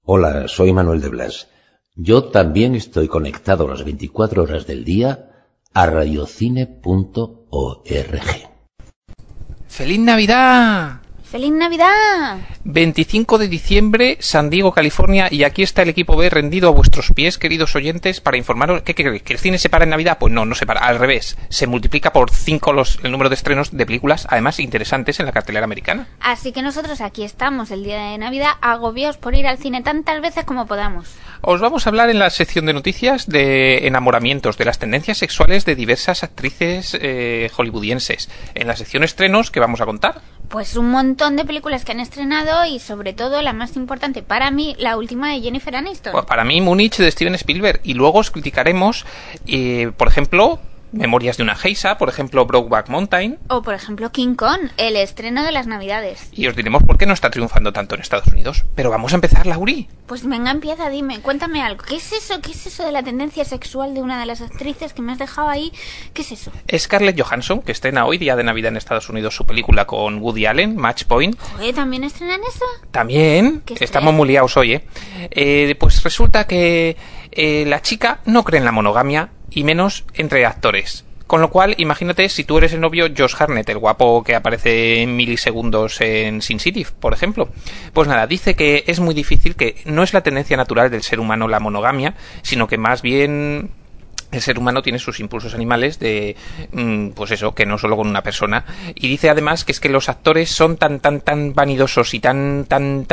Hola, soy Manuel de Blas. Yo también estoy conectado las 24 horas del día a radiocine.org. ¡Feliz Navidad! ¡Feliz Navidad! 25 de diciembre, San Diego, California, y aquí está el equipo B rendido a vuestros pies, queridos oyentes, para informaros. ¿Qué creéis? ¿Que el cine se para en Navidad? Pues no se para, al revés. Se multiplica por 5 el número de estrenos de películas, además interesantes, en la cartelera americana. Así que nosotros aquí estamos el día de Navidad, agobiados por ir al cine tantas veces como podamos. Os vamos a hablar en la sección de noticias de enamoramientos, de las tendencias sexuales de diversas actrices hollywoodienses. En la sección estrenos, ¿qué vamos a contar? Pues un montón de películas que han estrenado y sobre todo la más importante para mí, la última de Jennifer Aniston. Pues para mí, Múnich de Steven Spielberg. Y luego os criticaremos, por ejemplo, Memorias de una geisha, por ejemplo, Brokeback Mountain. O por ejemplo, King Kong, el estreno de las Navidades. Y os diremos por qué no está triunfando tanto en Estados Unidos. Pero vamos a empezar, Lauri. Pues venga, empieza, dime, cuéntame algo. ¿Qué es eso? ¿Qué es eso de la tendencia sexual de una de las actrices que me has dejado ahí? ¿Qué es eso? Scarlett Johansson, que estrena hoy, día de Navidad en Estados Unidos, su película con Woody Allen, Match Point. Joder, ¿también estrenan eso? También, estamos muy liados hoy, pues resulta que la chica no cree en la monogamia, y menos entre actores. Con lo cual, imagínate si tú eres el novio Josh Hartnett, el guapo que aparece en milisegundos en Sin City, por ejemplo. Pues nada, dice que es muy difícil, que no es la tendencia natural del ser humano la monogamia, sino que más bien el ser humano tiene sus impulsos animales de, pues eso, que no solo con una persona. Y dice además que es que los actores son tan vanidosos y tan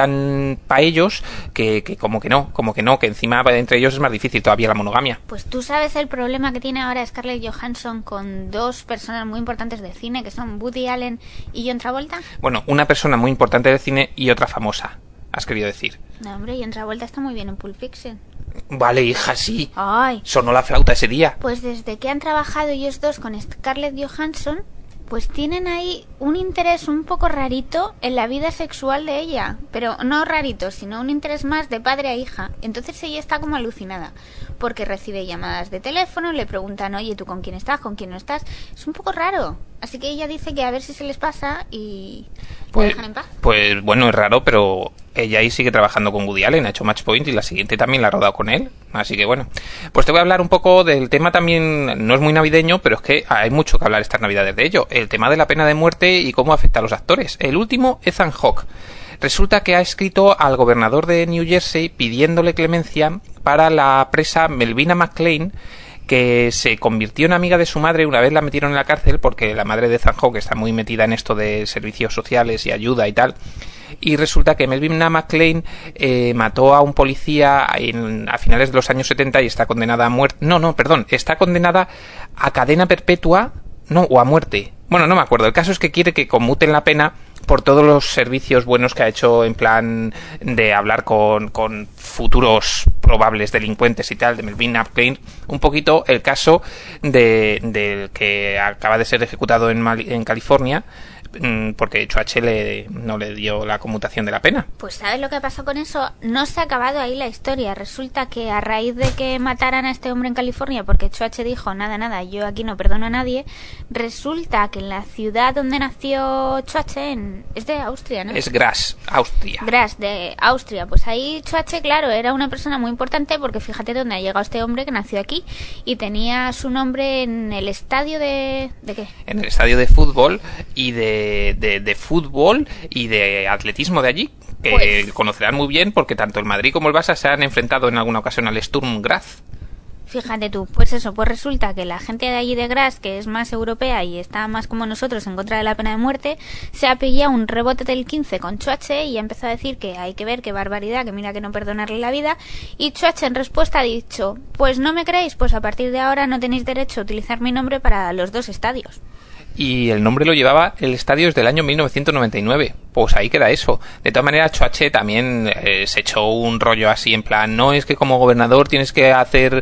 pa' ellos que como que no, que encima entre ellos es más difícil todavía la monogamia. Pues tú sabes el problema que tiene ahora Scarlett Johansson con dos personas muy importantes del cine, que son Woody Allen y John Travolta. Bueno, una persona muy importante del cine y otra famosa, has querido decir. No, hombre, John Travolta está muy bien en Pulp Fiction. Vale, hija, sí. Ay. Sonó la flauta ese día. Pues desde que han trabajado ellos dos con Scarlett Johansson, pues tienen ahí un interés un poco rarito en la vida sexual de ella. Pero no rarito, sino un interés más de padre a hija. Entonces ella está como alucinada, porque recibe llamadas de teléfono, le preguntan, oye, ¿tú con quién estás? ¿Con quién no estás? Es un poco raro. Así que ella dice que a ver si se les pasa y pues, dejan en paz. Pues bueno, es raro, pero ella ahí sigue trabajando con Woody Allen, ha hecho Match Point y la siguiente también la ha rodado con él. Así que bueno, pues te voy a hablar un poco del tema también, no es muy navideño, pero es que hay mucho que hablar estas navidades de ello. El tema de la pena de muerte y cómo afecta a los actores. El último, Ethan Hawke. Resulta que ha escrito al gobernador de New Jersey pidiéndole clemencia para la presa Melvina McClain, que se convirtió en amiga de su madre. Una vez la metieron en la cárcel porque la madre de Ethan Hawke está muy metida en esto de servicios sociales y ayuda y tal. Y resulta que Melvina McClain mató a un policía a finales de los años 70 y está condenada a muerte. Está condenada a cadena perpetua, o a muerte. Bueno, no me acuerdo. El caso es que quiere que conmuten la pena por todos los servicios buenos que ha hecho en plan de hablar con futuros probables delincuentes y tal, de Melvina McClain. Un poquito el caso del que acaba de ser ejecutado en California, porque Choache no le dio la conmutación de la pena. Pues ¿sabes lo que pasó con eso? No se ha acabado ahí la historia. Resulta que a raíz de que mataran a este hombre en California, porque Choache dijo, nada, yo aquí no perdono a nadie, resulta que en la ciudad donde nació Choache, es de Austria, ¿no? Es Graz, Austria. Graz, de Austria. Pues ahí Choache, claro, era una persona muy importante, porque fíjate dónde ha llegado este hombre que nació aquí y tenía su nombre en el estadio ¿de qué? En el estadio de fútbol y de fútbol y de atletismo de allí, que pues conocerán muy bien porque tanto el Madrid como el Barça se han enfrentado en alguna ocasión al Sturm Graz. Fíjate tú, pues eso, pues resulta que la gente de allí de Graz, que es más europea y está más como nosotros en contra de la pena de muerte, se ha pillado un rebote del 15 con Choache y empezó a decir que hay que ver, qué barbaridad, que mira que no perdonarle la vida. Y Choache en respuesta ha dicho, pues no me creéis, pues a partir de ahora no tenéis derecho a utilizar mi nombre para los dos estadios. Y el nombre lo llevaba el estadio desde el año 1999. Pues ahí queda eso. De todas maneras, Choache también se echó un rollo así en plan, no es que como gobernador tienes que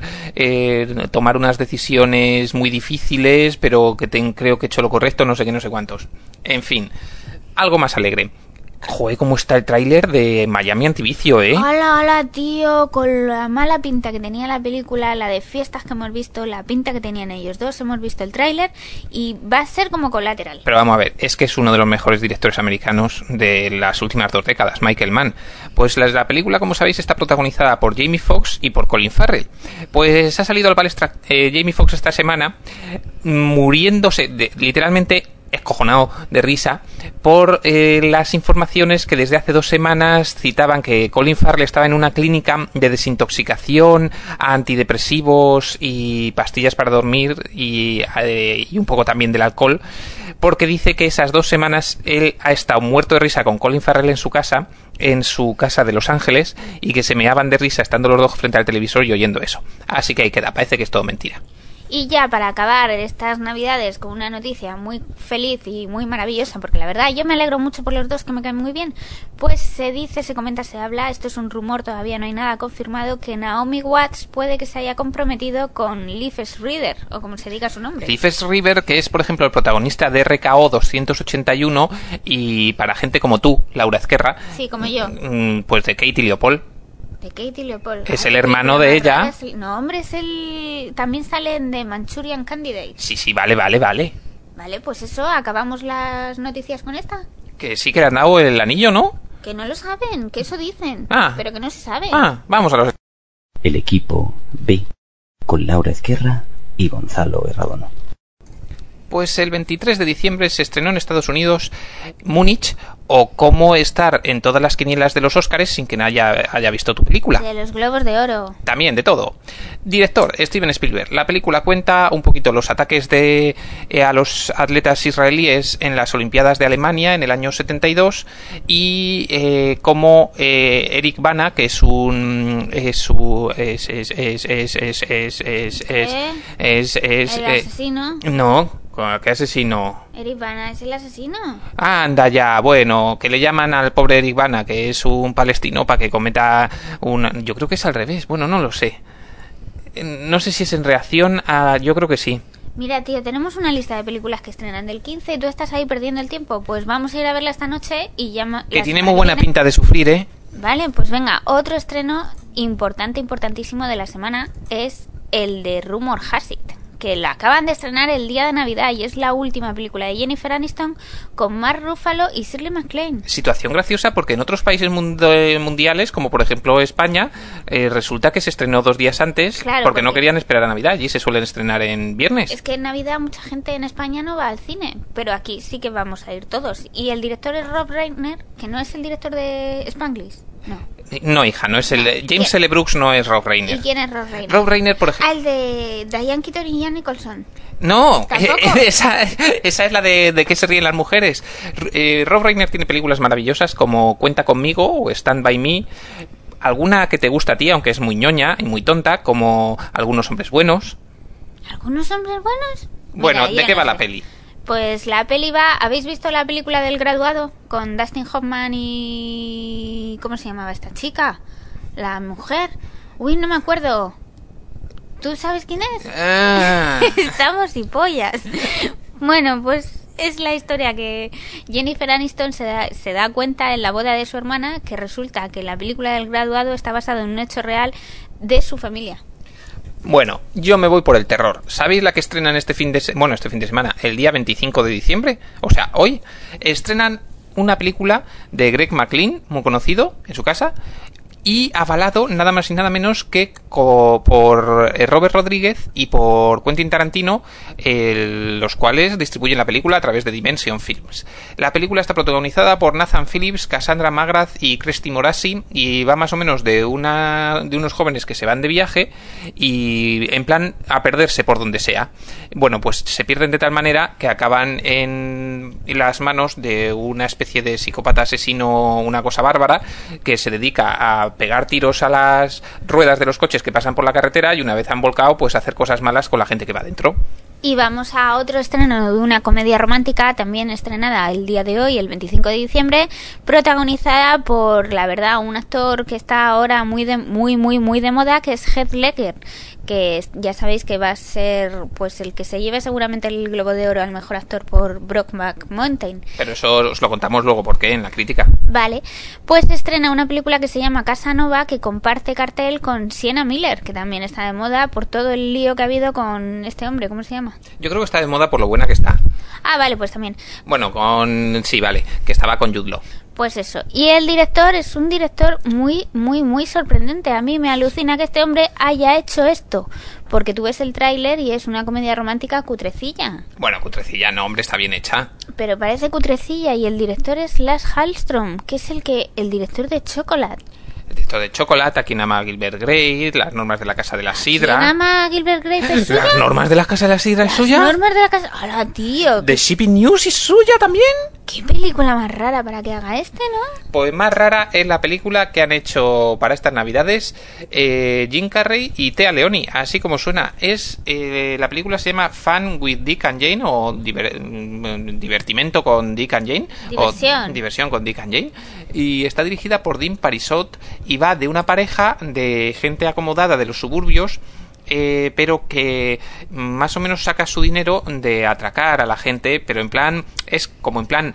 tomar unas decisiones muy difíciles, pero que creo que he hecho lo correcto, no sé qué, no sé cuántos. En fin, algo más alegre. Joder, cómo está el tráiler de Miami Antivicio, ¿eh? Hola, tío, con la mala pinta que tenía la película, la de fiestas que hemos visto, la pinta que tenían ellos dos, hemos visto el tráiler y va a ser como Collateral. Pero vamos a ver, es que es uno de los mejores directores americanos de las últimas 2 décadas, Michael Mann. Pues la película, como sabéis, está protagonizada por Jamie Foxx y por Colin Farrell. Pues ha salido al palestra Jamie Foxx esta semana muriéndose, literalmente escojonado de risa por las informaciones que desde hace 2 semanas citaban que Colin Farrell estaba en una clínica de desintoxicación, antidepresivos y pastillas para dormir y un poco también del alcohol, porque dice que esas 2 semanas él ha estado muerto de risa con Colin Farrell en su casa de Los Ángeles, y que se meaban de risa estando los dos frente al televisor y oyendo eso. Así que ahí queda, parece que es todo mentira. Y ya para acabar estas navidades con una noticia muy feliz y muy maravillosa, porque la verdad yo me alegro mucho por los dos, que me caen muy bien, pues se dice, se comenta, se habla, esto es un rumor, todavía no hay nada confirmado, que Naomi Watts puede que se haya comprometido con Liv Schreiber, o como se diga su nombre. Liv Schreiber, que es por ejemplo el protagonista de RKO 281, y para gente como tú, Laura Ezquerra, sí, como yo, pues de Katie Leopold. De Katie Leopold. Es el hermano de ella. No, hombre, es el... También salen de Manchurian Candidate. Sí, vale. Vale, pues eso, acabamos las noticias con esta. Que sí que le han dado el anillo, ¿no? Que no lo saben, que eso dicen. Pero que no se sabe. Vamos a los... El equipo B, con Laura Ezquerra y Gonzalo Herradono. Pues el 23 de diciembre se estrenó en Estados Unidos Múnich, o Cómo estar en todas las quinielas de los Óscares sin que nadie haya visto tu película. De los Globos de Oro. También, de todo. Director, Steven Spielberg. La película cuenta un poquito los ataques a los atletas israelíes en las Olimpiadas de Alemania en el año 72, y cómo Eric Bana, que es un... ¿El asesino? No... ¿Qué asesino? Eric Bana es el asesino. Anda ya, bueno, que le llaman al pobre Eric Bana, que es un palestino, para que cometa una... Yo creo que es al revés, bueno, no lo sé. No sé si es en reacción a... Yo creo que sí. Mira, tío, tenemos una lista de películas que estrenan del 15 y tú estás ahí perdiendo el tiempo. Pues vamos a ir a verla esta noche y ya... Que tiene muy buena pinta de sufrir, ¿eh? Vale, pues venga, otro estreno importantísimo de la semana es el de Rumor Has It, que la acaban de estrenar el día de Navidad y es la última película de Jennifer Aniston con Mark Ruffalo y Shirley MacLaine. Situación graciosa porque en otros países mundiales, como por ejemplo España, resulta que se estrenó 2 días antes, claro, porque no querían esperar a Navidad y se suelen estrenar en viernes. Es que en Navidad mucha gente en España no va al cine, pero aquí sí que vamos a ir todos. Y el director es Rob Reiner, que no es el director de Spanglish. No, hija, no es el... James L. Brooks no es Rob Reiner. ¿Y quién es Rob Reiner? Rob Reiner, por ejemplo... el de Diane Keaton y Ian Nicholson. No, esa es la de qué se ríen las mujeres. Rob Reiner tiene películas maravillosas como Cuenta conmigo o Stand by Me. Alguna que te gusta a ti, aunque es muy ñoña y muy tonta, como Algunos hombres buenos. ¿Algunos hombres buenos? Bueno, mira, ¿de qué va la peli? Pues la peli va... ¿Habéis visto la película del Graduado? Con Dustin Hoffman y... ¿Cómo se llamaba esta chica? La mujer. Uy, no me acuerdo. ¿Tú sabes quién es? Estamos y pollas. Bueno, pues es la historia que Jennifer Aniston se da cuenta en la boda de su hermana, que resulta que la película del Graduado está basada en un hecho real de su familia. Bueno, yo me voy por el terror. ¿Sabéis la que estrenan este fin de semana? El día 25 de diciembre, o sea, hoy, estrenan una película de Greg McLean, muy conocido, en su casa, y avalado nada más y nada menos que por Robert Rodríguez y por Quentin Tarantino, los cuales distribuyen la película a través de Dimension Films. La película está protagonizada por Nathan Phillips, Cassandra Magrath y Kirsty Morasi, y va más o menos de unos jóvenes que se van de viaje y en plan a perderse por donde sea. Bueno, pues se pierden de tal manera que acaban en las manos de una especie de psicópata asesino, una cosa bárbara, que se dedica a pegar tiros a las ruedas de los coches que pasan por la carretera y una vez han volcado, pues hacer cosas malas con la gente que va dentro. Y vamos a otro estreno de una comedia romántica, también estrenada el día de hoy, el 25 de diciembre, protagonizada por, la verdad, un actor que está ahora muy de moda, que es Heath Ledger, que ya sabéis que va a ser pues el que se lleve seguramente el Globo de Oro al mejor actor por Brokeback Mountain. Pero eso os lo contamos luego, ¿por qué? En la crítica. Vale, pues estrena una película que se llama Casanova, que comparte cartel con Sienna Miller, que también está de moda por todo el lío que ha habido con este hombre, ¿cómo se llama? Yo creo que está de moda por lo buena que está. Ah, vale, pues también. Bueno, sí, vale, que estaba con Jude Law. Pues eso. Y el director es un director muy, muy, muy sorprendente. A mí me alucina que este hombre haya hecho esto. Porque tú ves el tráiler y es una comedia romántica cutrecilla. Bueno, cutrecilla no, hombre, está bien hecha. Pero parece cutrecilla y el director es Lars Hallström, que es el director de Chocolate. El director de Chocolate, aquí ama Gilbert Grape, Las normas de la casa de la sidra. ¿Quién ama Gilbert Grape es suya? ¿Las normas de la casa de la sidra es suya? ¿Las normas de la casa? ¡Hala, tío! ¿The Shipping News es suya también? ¿Qué película más rara para que haga ¿no? Pues más rara es la película que han hecho para estas navidades Jim Carrey y Téa Leoni, así como suena. La película se llama Fun with Dick and Jane, o Divertimento con Dick and Jane. Diversión. O Diversión con Dick and Jane. Y está dirigida por Dean Parisot y va de una pareja de gente acomodada de los suburbios, pero que más o menos saca su dinero de atracar a la gente, pero en plan, es como en plan,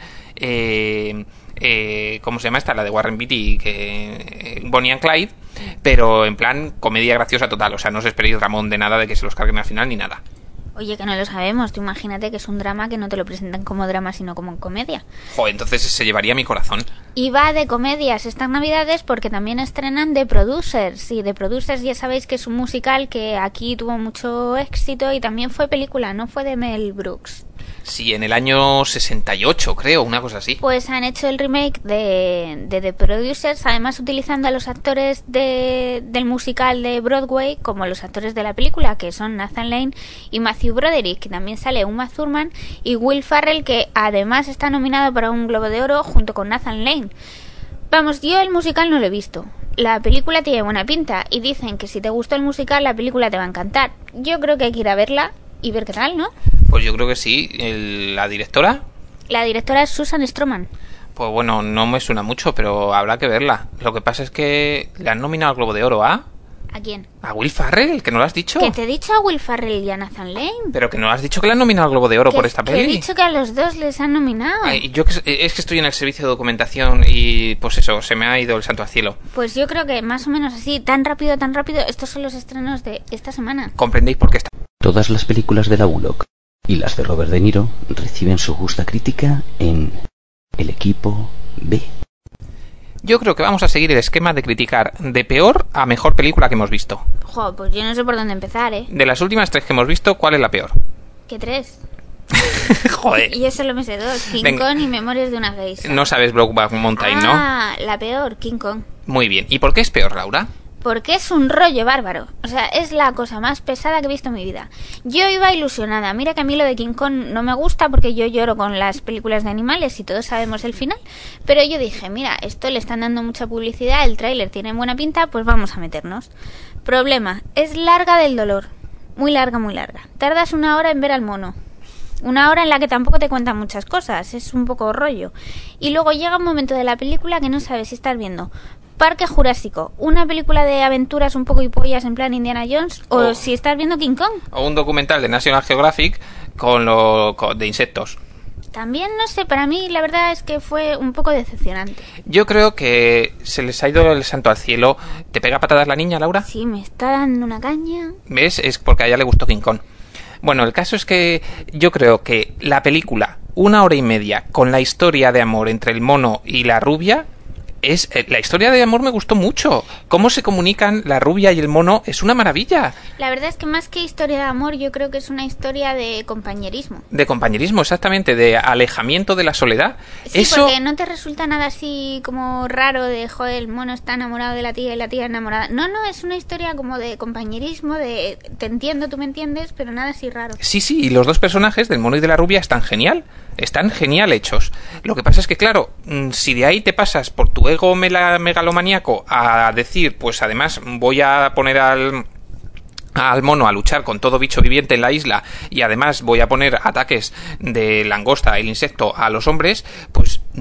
¿cómo se llama esta? La de Warren Beatty, Bonnie and Clyde, pero en plan comedia graciosa total. O sea, no os esperéis, Ramón, de nada de que se los carguen al final ni nada. Oye, que no lo sabemos. Tú imagínate que es un drama que no te lo presentan como drama, sino como comedia. Joder, entonces se llevaría mi corazón. Y va de comedias estas navidades porque también estrenan The Producers. Y The Producers ya sabéis que es un musical que aquí tuvo mucho éxito y también fue película, no fue de Mel Brooks. Sí, en el año 68, creo, una cosa así. Pues han hecho el remake de The Producers, además utilizando a los actores del musical de Broadway como los actores de la película, que son Nathan Lane y Matthew Broderick, que también sale Uma Thurman, y Will Ferrell, que además está nominado para un Globo de Oro junto con Nathan Lane. Vamos, yo el musical no lo he visto. La película tiene buena pinta y dicen que si te gustó el musical, la película te va a encantar. Yo creo que hay que ir a verla y ver qué tal, ¿no? Pues yo creo que sí. ¿La directora? La directora es Susan Stroman. Pues bueno, no me suena mucho, pero habrá que verla. Lo que pasa es que le han nominado al Globo de Oro ¿a quién? ¿A Will Ferrell? ¿Que no lo has dicho? Que te he dicho a Will Ferrell y a Nathan Lane. Pero que no has dicho que le han nominado al Globo de Oro por esta peli. Que he dicho que a los dos les han nominado. Yo es que estoy en el servicio de documentación y pues eso, se me ha ido el santo al cielo. Pues yo creo que más o menos así, tan rápido, estos son los estrenos de esta semana. ¿Comprendéis por qué está? Todas las películas de la Bullock y las de Robert De Niro reciben su justa crítica en El Equipo B. Yo creo que vamos a seguir el esquema de criticar de peor a mejor película que hemos visto. Jo, pues yo no sé por dónde empezar, ¿eh? De las últimas 3 que hemos visto, ¿cuál es la peor? ¿Qué 3? Joder. Yo solo me sé 2, King Kong y Memorias de una geisha. No sabes Brokeback Mountain, ¿no? Ah, la peor, King Kong. Muy bien. ¿Y por qué es peor, Laura? Porque es un rollo bárbaro. O sea, es la cosa más pesada que he visto en mi vida. Yo iba ilusionada. Mira que a mí lo de King Kong no me gusta porque yo lloro con las películas de animales y todos sabemos el final. Pero yo dije, mira, esto le están dando mucha publicidad, el tráiler tiene buena pinta, pues vamos a meternos. Problema, es larga del dolor. Muy larga, muy larga. Tardas 1 hora en ver al mono. 1 hora en la que tampoco te cuentan muchas cosas. Es un poco rollo. Y luego llega un momento de la película que no sabes si estás viendo Parque Jurásico, una película de aventuras un poco hipollas en plan Indiana Jones, o si estás viendo King Kong. O un documental de National Geographic de insectos. También, no sé, para mí la verdad es que fue un poco decepcionante. Yo creo que se les ha ido el santo al cielo. ¿Te pega patadas la niña, Laura? Sí, me está dando una caña. ¿Ves? Es porque a ella le gustó King Kong. Bueno, el caso es que yo creo que la película, 1 hora y media, con la historia de amor entre el mono y la rubia, la historia de amor me gustó mucho. Cómo se comunican la rubia y el mono es una maravilla. La verdad es que más que historia de amor, yo creo que es una historia de compañerismo. De compañerismo, exactamente, de alejamiento de la soledad. Sí, eso... porque no te resulta nada así como raro de, joder, el mono está enamorado de la tía y la tía enamorada. No, es una historia como de compañerismo, de te entiendo, tú me entiendes, pero nada así raro. Sí, y los dos personajes, del mono y de la rubia, están genial hechos. Lo que pasa es que, claro, si de ahí te pasas por tu ego megalomaníaco a decir, pues además voy a poner al mono a luchar con todo bicho viviente en la isla y además voy a poner ataques de langosta, el insecto, a los hombres, pues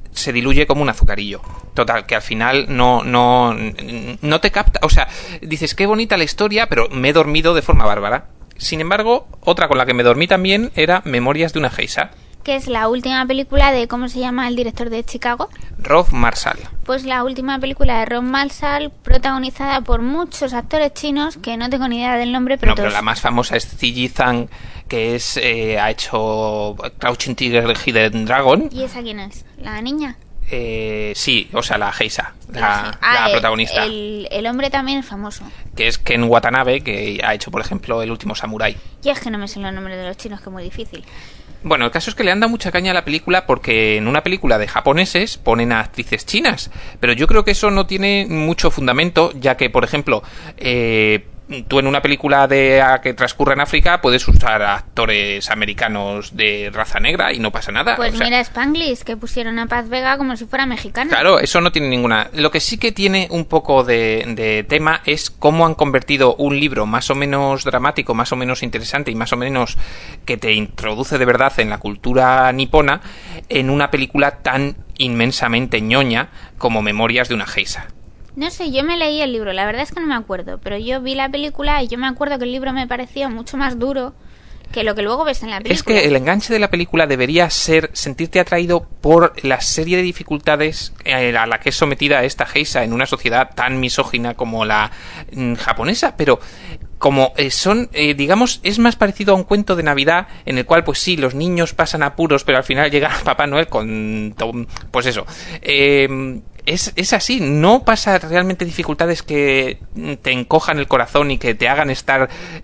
se diluye como un azucarillo. Total, que al final no te capta. O sea, dices, qué bonita la historia, pero me he dormido de forma bárbara. Sin embargo, otra con la que me dormí también era Memorias de una geisha. Que es la última película de, ¿cómo se llama el director de Chicago? Rob Marshall. Pues la última película de Rob Marshall, protagonizada por muchos actores chinos, que no tengo ni idea del nombre, pero pero la más famosa es Ziyi Zhang, que ha hecho Crouching Tiger, Hidden Dragon. ¿Y esa quién es? ¿La niña? Sí, o sea, la geisha, la protagonista. El hombre también es famoso. Que es Ken Watanabe, que ha hecho, por ejemplo, El último samurái. Y es que no me sé los nombres de los chinos, que es muy difícil. Bueno, el caso es que le han dado mucha caña a la película porque en una película de japoneses ponen a actrices chinas, pero yo creo que eso no tiene mucho fundamento, ya que, por ejemplo, tú en una película que transcurra en África puedes usar a actores americanos de raza negra y no pasa nada. Pues mira Spanglish, que pusieron a Paz Vega como si fuera mexicana. Claro, eso no tiene ninguna. Lo que sí que tiene un poco de tema es cómo han convertido un libro más o menos dramático, más o menos interesante y más o menos que te introduce de verdad en la cultura nipona en una película tan inmensamente ñoña como Memorias de una geisha. No sé, yo me leí el libro, la verdad es que no me acuerdo, pero yo vi la película y yo me acuerdo que el libro me pareció mucho más duro que lo que luego ves en la película. Es que el enganche de la película debería ser sentirte atraído por la serie de dificultades a la que es sometida esta geisha en una sociedad tan misógina como la japonesa, pero como digamos, es más parecido a un cuento de Navidad en el cual, pues sí, los niños pasan apuros, pero al final llega Papá Noel con... pues eso... Es así, no pasa realmente dificultades que te encojan el corazón y que te hagan estar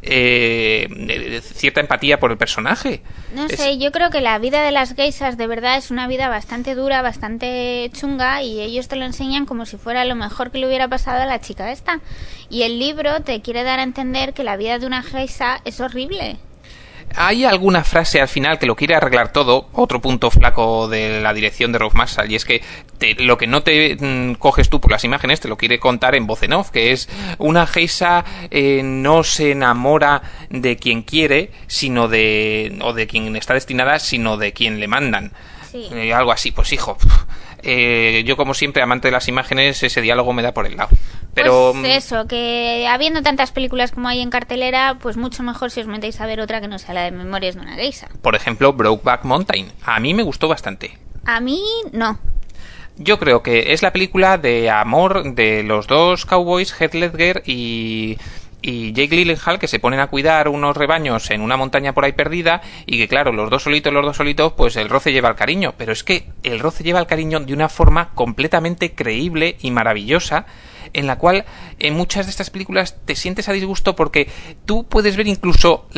cierta empatía por el personaje. No sé, yo creo que la vida de las geishas de verdad es una vida bastante dura, bastante chunga, y ellos te lo enseñan como si fuera lo mejor que le hubiera pasado a la chica esta. Y el libro te quiere dar a entender que la vida de una geisha es horrible. Hay alguna frase al final que lo quiere arreglar todo, otro punto flaco de la dirección de Rob Marshall, y es que lo que no te coges tú por las imágenes te lo quiere contar en voz en off, que es una geisha no se enamora de quien quiere, o de quien está destinada, sino de quien le mandan. Sí. Algo así, pues hijo, yo como siempre amante de las imágenes, ese diálogo me da por el lado. Pero pues eso, que habiendo tantas películas como hay en cartelera, pues mucho mejor si os metéis a ver otra que no sea la de Memorias de una geisha. Por ejemplo, Brokeback Mountain. A mí me gustó bastante. A mí no. Yo creo que es la película de amor de los dos cowboys, Heath Ledger y Jake Gyllenhaal, que se ponen a cuidar unos rebaños en una montaña por ahí perdida, y que claro, los dos solitos, pues el roce lleva el cariño, pero es que el roce lleva el cariño de una forma completamente creíble y maravillosa, en la cual en muchas de estas películas te sientes a disgusto porque tú puedes ver incluso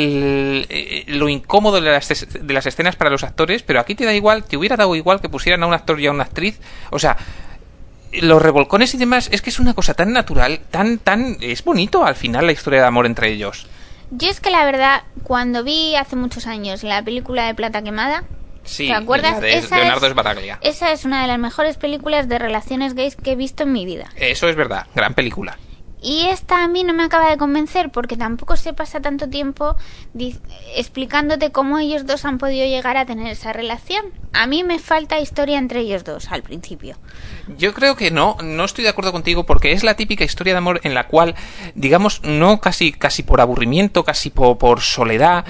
lo incómodo de las escenas para los actores, pero aquí te da igual, te hubiera dado igual que pusieran a un actor y a una actriz, o sea, los revolcones y demás, es que es una cosa tan natural, es bonito al final la historia de amor entre ellos. Yo es que la verdad, cuando vi hace muchos años la película de Plata Quemada, sí, ¿te acuerdas? De Leonardo Sbaraglia. Esa es una de las mejores películas de relaciones gays que he visto en mi vida. Eso es verdad, gran película. Y esta a mí no me acaba de convencer porque tampoco se pasa tanto tiempo explicándote cómo ellos dos han podido llegar a tener esa relación. A mí me falta historia entre ellos dos al principio. Yo creo que no estoy de acuerdo contigo, porque es la típica historia de amor en la cual, digamos, no casi por aburrimiento, casi por soledad,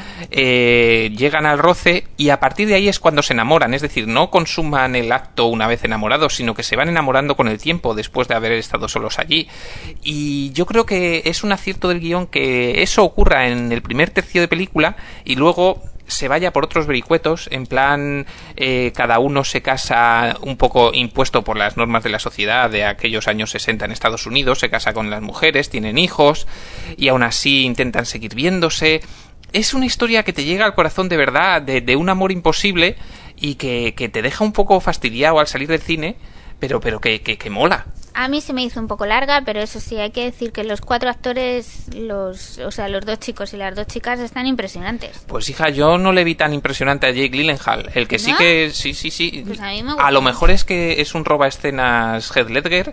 llegan al roce y a partir de ahí es cuando se enamoran. Es decir, no consuman el acto una vez enamorados, sino que se van enamorando con el tiempo después de haber estado solos allí. Y yo creo que es un acierto del guión que eso ocurra en el primer tercio de película y luego se vaya por otros vericuetos, en plan cada uno se casa un poco impuesto por las normas de la sociedad de aquellos años 60 en Estados Unidos, se casa con las mujeres, tienen hijos y aún así intentan seguir viéndose. Es una historia que te llega al corazón de verdad, de un amor imposible y que te deja un poco fastidiado al salir del cine, pero que mola. A mí se me hizo un poco larga, pero eso sí, hay que decir que los cuatro actores, los dos chicos y las dos chicas están impresionantes. Pues hija, yo no le vi tan impresionante a Jake Gyllenhaal. El que ¿No? sí que... Sí. Pues a mí me gustó. A lo mejor es que es un roba escenas Heath Ledger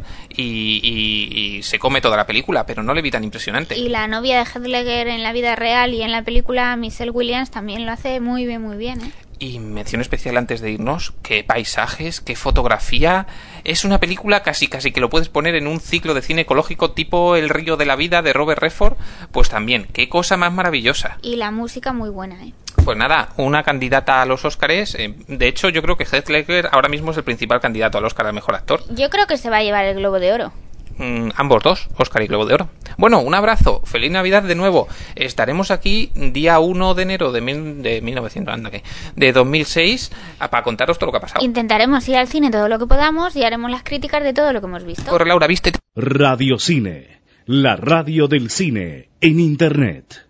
y se come toda la película, pero no le vi tan impresionante. Y la novia de Heath Ledger en la vida real y en la película, Michelle Williams, también lo hace muy bien, ¿eh? Y mención especial antes de irnos, qué paisajes, qué fotografía. Es una película casi que lo puedes poner en un ciclo de cine ecológico tipo El río de la vida de Robert Redford. Pues también, qué cosa más maravillosa. Y la música muy buena, ¿eh? Pues nada, una candidata a los Óscares. De hecho, yo creo que Heath Ledger ahora mismo es el principal candidato al Óscar al mejor actor. Yo creo que se va a llevar el Globo de Oro. Ambos dos, Óscar y Globo de Oro. Bueno, un abrazo, feliz Navidad de nuevo. Estaremos aquí día 1 de enero de 2006 para contaros todo lo que ha pasado. Intentaremos ir al cine todo lo que podamos y haremos las críticas de todo lo que hemos visto. Corre, Laura, vístete. Radio Cine, la radio del cine en Internet.